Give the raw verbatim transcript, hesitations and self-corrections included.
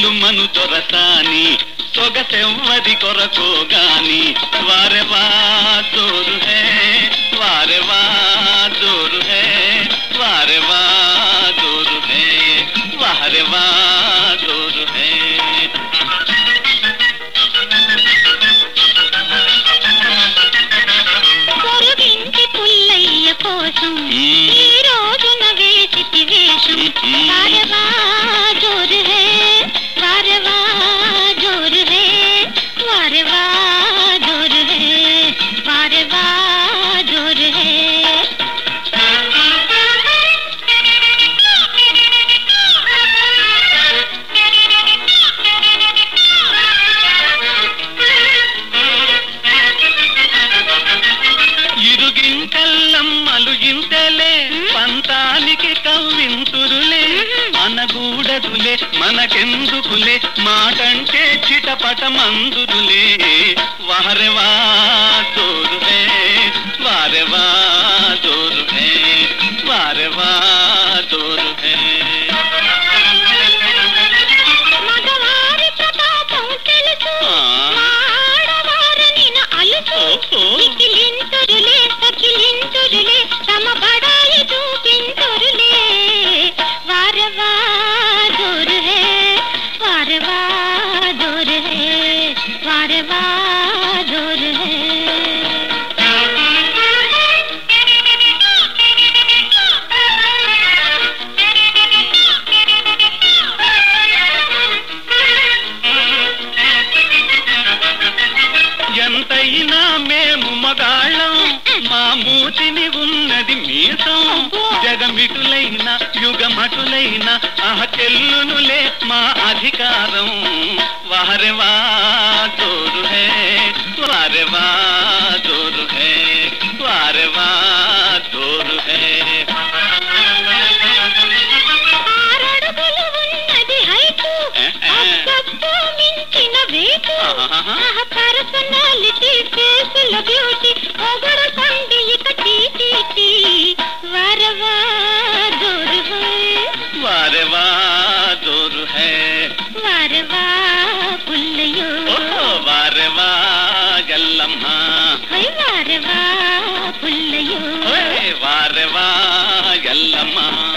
మను దొరసాని సొగసెవ్వది కొరకో గాని వారె వా జోరు హే వారె వా జోరు హే వారె వా జోరు హే వారె వా జోరు హే. పొరుగింటి పుల్లయ్య కోసం ఈ రోజున వేసితి వేషం వారె వా జోరు హే వారె వా జోరు హే వారె వా జోరు హే వారె వా జోరు హే. ఇరుగింటల్లమ్మలు ఇంతలే పంతానికి కవ్వింతురులే అనగూడదులే మనకెందుకులే మాటంటే చిటపట మందురులే వారె వా జోరు హే వారె వా జోరు హే వారె వా జోరు హే. మగవారి ప్రతాపం తెలుసు ఆడవారని అలుసు కిలింతురులే సకిలింతురులే తమ బడాయి చూపింతురులే వారె వా జోరు హే వారె వా జోరు హే వారె వా జోరు హే. ఎంతైనా మేము మగాళ్ళం మా మూతిని ఉన్నది మీసం జగమిటులైన యుగమటులైన ఆహ చెల్లునులే మా అధికారం వారె వా జోరు హే వారె వా జోరు హే వారె వా జోరు హే. ఆరడుగులు ఉన్నది హైటు అబ్బబ్బో మించిన వెయిటు పర్సనాలిటీ ఫేసుల బ్యూటీ పొగరు సండి ఇక టీ వారె వా జోరు హే వారె వా జోరు హే వారె వా పుల్లయ్యో వారె వా ఎల్లమ్మ హై వారె వా పుల్లయ్యో వారె వా ఎల్లమ్మ.